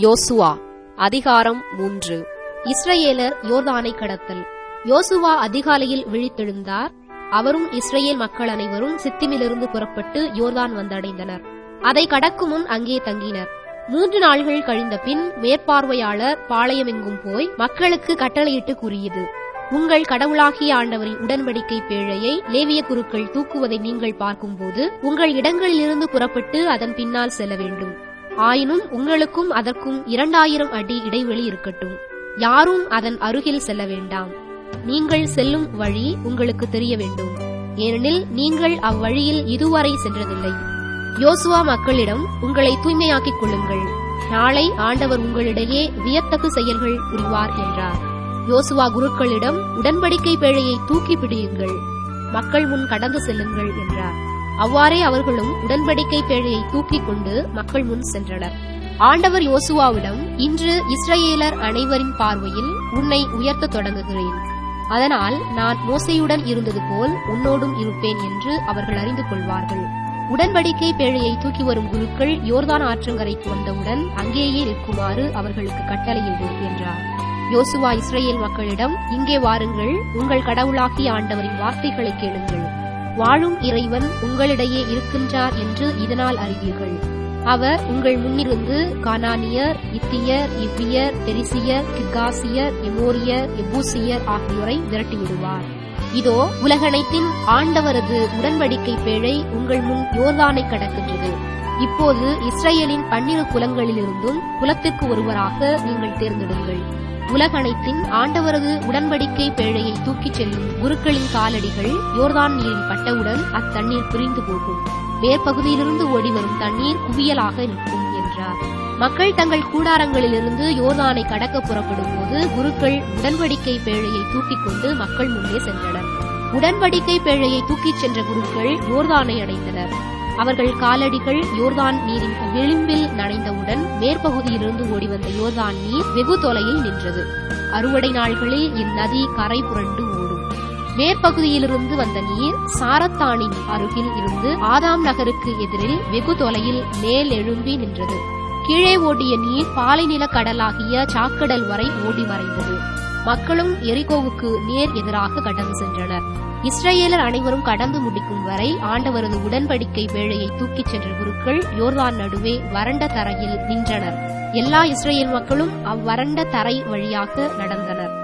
யோசுவா அதிகாரம் 3. இஸ்ரயேலர் யோர்தானை கடத்தல். யோசுவா அதிகாலையில் விழித்தெழுந்தார். அவரும் இஸ்ரயேல் மக்கள் அனைவரும் சித்திமிலிருந்து புறப்பட்டு யோர்தான் வந்தடைந்தனர். அதை கடக்கும் முன் அங்கே தங்கினர். 3 நாள்கள் கழிந்த பின் மேற்பார்வையாளர் பாளையமெங்கும் போய் மக்களுக்கு கட்டளையிட்டு கூறியது: உங்கள் கடவுளாகிய ஆண்டவரின் உடன்படிக்கை பேழையை லேவிய குருக்கள் தூக்குவதை நீங்கள் பார்க்கும்போது உங்கள் இடங்களிலிருந்து புறப்பட்டு அதன் பின்னால் செல்ல வேண்டும். ஆயினும் உங்களுக்கும் அதற்கும் 2000 அடி இடைவெளி இருக்கட்டும். யாரும் அதன் அருகில் செல்ல வேண்டாம். நீங்கள் செல்லும் வழி உங்களுக்கு தெரிய வேண்டும், ஏனெனில் நீங்கள் அவ்வழியில் இதுவரை சென்றதில்லை. யோசுவா மக்களிடம், உங்களை தூய்மையாக்கிக் கொள்ளுங்கள், நாளை ஆண்டவர் உங்களிடையே வியத்தகு செயல்கள் புரிவார் என்றார். யோசுவா குருக்களிடம், உடன்படிக்கை பேழையை தூக்கி பிடியுங்கள், மக்கள் முன் கடந்து செல்லுங்கள் என்றார். அவ்வாறே அவர்களும் உடன்படிக்கை பேழையை தூக்கிக் கொண்டு மக்கள் முன் சென்றனர். ஆண்டவர் யோசுவாவிடம், இன்று இஸ்ரயேலர் அனைவரின் பார்வையில் உன்னை உயர்த்தத் தொடங்குகிறேன். அதனால் நான் மோசேயுடன் இருந்தது போல் உன்னோடும் இருப்பேன் என்று அவர்கள் அறிந்து கொள்வார்கள். உடன்படிக்கை பேழையை தூக்கி வரும் குருக்கள் யோர்தான் ஆற்றங்கரைக்கு வந்தவுடன் அங்கேயே நிற்குமாறு அவர்களுக்கு கட்டளையிடு என்றார். யோசுவா இஸ்ரயேல் மக்களிடம், இங்கே வாருங்கள், உங்கள் கடவுளாகிய ஆண்டவரின் வார்த்தைகளை கேளுங்கள். வாழும் இறைவன் உங்களிடையே இருக்கின்றார் என்று இதனால் அறிவீர்கள். அவர் உங்கள் முன்னிருந்து கானானியர், இத்தியர், இவ்வியர், பெரிசியர், கிர்காசியர், எமோரியர், எபூசியர் ஆகியோரை விரட்டிவிடுவார். இதோ உலகனைத்தின் ஆண்டவரது உடன்படிக்கை பேழை உங்கள் முன் யோர்தானை கடக்கின்றது. இப்போது இஸ்ரயேலின் 12 குலங்களிலிருந்தும் குலத்திற்கு ஒருவராக நீங்கள் தேர்ந்தெடுங்கள். உலகனைத்தின் ஆண்டவரது உடன்படிக்கை பேழையை தூக்கிச் செல்லும் குருக்களின் காலடிகள் யோர்தான் நீரில் பட்டவுடன் அத்தண்ணீர் பிரிந்து போகும். மேற்பகுதியிலிருந்து ஓடிவரும் தண்ணீர் குவியலாக நிற்கும் என்றார். மக்கள் தங்கள் கூடாரங்களிலிருந்து யோர்தானை கடக்க புறப்படும் போது குருக்கள் உடன்படிக்கை பேழையை தூக்கிக் கொண்டு மக்கள் முன்னே சென்றனர். உடன்படிக்கை பேழையை தூக்கிச் சென்ற குருக்கள் யோர்தானை அடைந்தனர். அவர்கள் காலடிகள் யோர்தான் நீரின் விளிம்பில் நனைந்தவுடன் மேற்பகுதியிலிருந்து ஓடிவந்த யோர்தான் நீர் வெகு தொலையில் நின்றது. அறுவடை நாள்களில் இந்நதி கரை புரண்டு ஓடும். மேற்பகுதியிலிருந்து வந்த நீர் சாரத்தானின் அருகில் இருந்து ஆதாம் நகருக்கு எதிரில் வெகு தொலையில் மேல் எழும்பி நின்றது. கீழே ஓடிய நீர் பாலைநில கடலாகிய சாக்கடல் வரை ஓடி மறைந்தது. மக்களும் எரிகோவுக்கு நேர் எதிராக கடந்து சென்றனர். இஸ்ரயேலர் அனைவரும் கடந்து முடிக்கும் வரை ஆண்டவரது உடன்படிக்கை பேழையை தூக்கிச் சென்ற குருக்கள் யோர்தான் நடுவே வறண்ட தரையில் நின்றனர். எல்லா இஸ்ரயேல் மக்களும் அவ்வறண்ட தரை வழியாக நடந்தனர்.